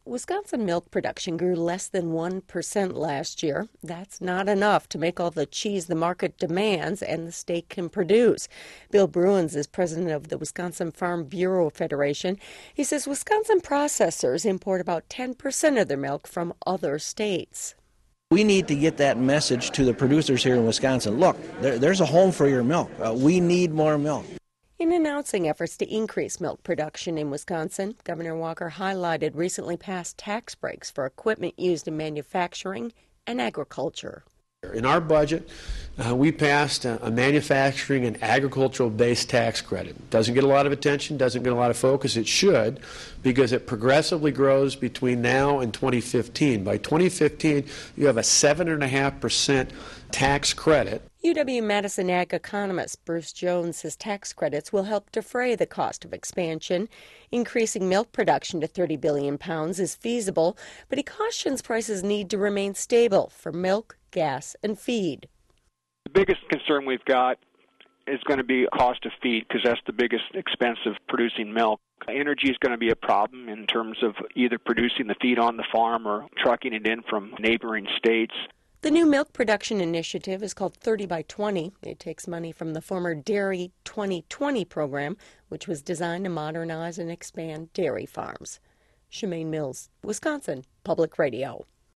Wisconsin milk production grew less than 1% last year. That's not enough to make all the cheese the market demands and the state can produce. Bill Bruins is president of the Wisconsin Farm Bureau Federation. He says Wisconsin processors import about 10% of their milk from other states. We need to get that message to the producers here in Wisconsin. Look, there's a home for your milk. We need more milk. In announcing efforts to increase milk production in Wisconsin, Governor Walker highlighted recently passed tax breaks for equipment used in manufacturing and agriculture. In our budget, we passed a manufacturing and agricultural-based tax credit. Doesn't get a lot of attention, doesn't get a lot of focus. It should, because it progressively grows between now and 2015. By 2015, you have a 7.5% tax credit. UW-Madison ag economist Bruce Jones says tax credits will help defray the cost of expansion. Increasing milk production to 30 billion pounds is feasible, but he cautions prices need to remain stable for milk, gas, and feed. The biggest concern we've got is going to be cost of feed, because that's the biggest expense of producing milk. Energy is going to be a problem in terms of either producing the feed on the farm or trucking it in from neighboring states. The new milk production initiative is called 30 by 20. It takes money from the former Dairy 2020 program, which was designed to modernize and expand dairy farms. Shemaine Mills, Wisconsin Public Radio.